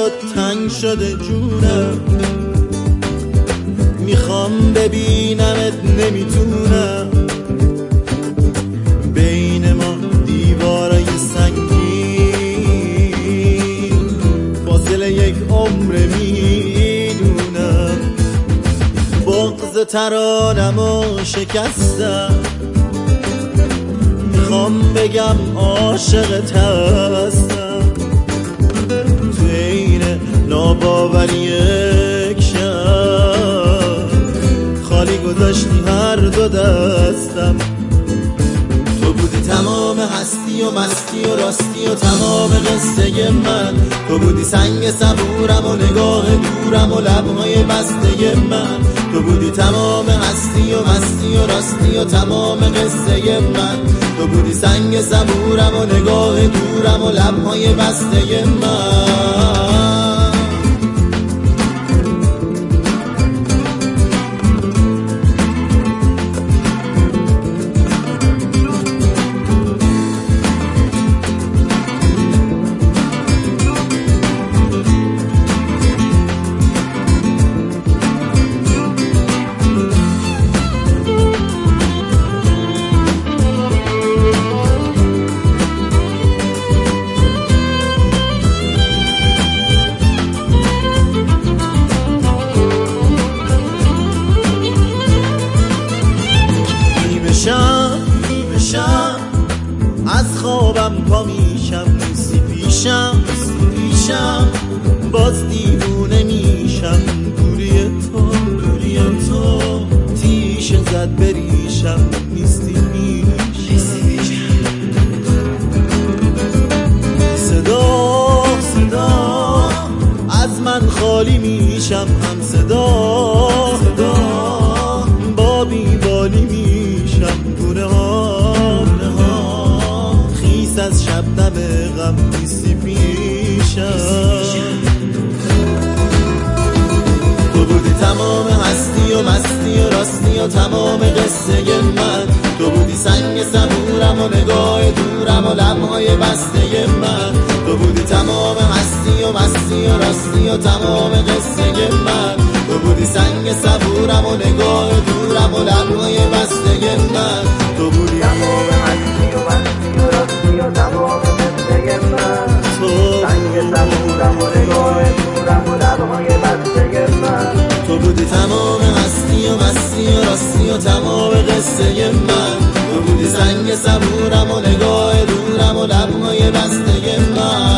برات تنگ شده جونم، میخوام ببینمت نمیتونم، بین ما دیوارای سنگین فاصله یک عمر میدونم. بغض ترانمو شکستم، میخوام بگم عاشقت هستم، تو این ناباوری یک شب خالی گذاشتی هر دو دستم. تو بودی تمام هستی و مستی و راستی و تمام قصه من، تو بودی سنگ صبورم و نگاه دورم و لبهای بسته من، تو بودی تمام هستی و مستی و راستی و تمام قصه من، تو بودی سنگ صبورم و نگاه دورم و لبهای بسته من. شب از خوابم پا میشم، نیستی پیشم باز دیوونه میشم، دوری تو تیشه زد بریشم، نیستی پیشم. صدا از من خالی میشم، هم صدا با بیبالی میشم، گونه ها خیس از شبنم غم، نیستی پیشم. تو بودی تمام هستی و مستی و راستی و تمام قصه من، تو بودی سنگ صبورم و نگاه دورم و لبهای بسته من، تو بودی تمام هستی و مستی و راستی و تمام قصه من، تو بودی سنگ صبورم و نگاه دورم و لبهای بسته من، تو بودی تمام هستی و مستی و راستی و تمام قصه من، تو سنگ صبورم و نگاه دورم و لبهای بسته من، تو بودی تمام هستی و مستی و راستی و تمام قصه من، تو بودی سنگ صبورم و نگاه دورم و لبهای بسته من.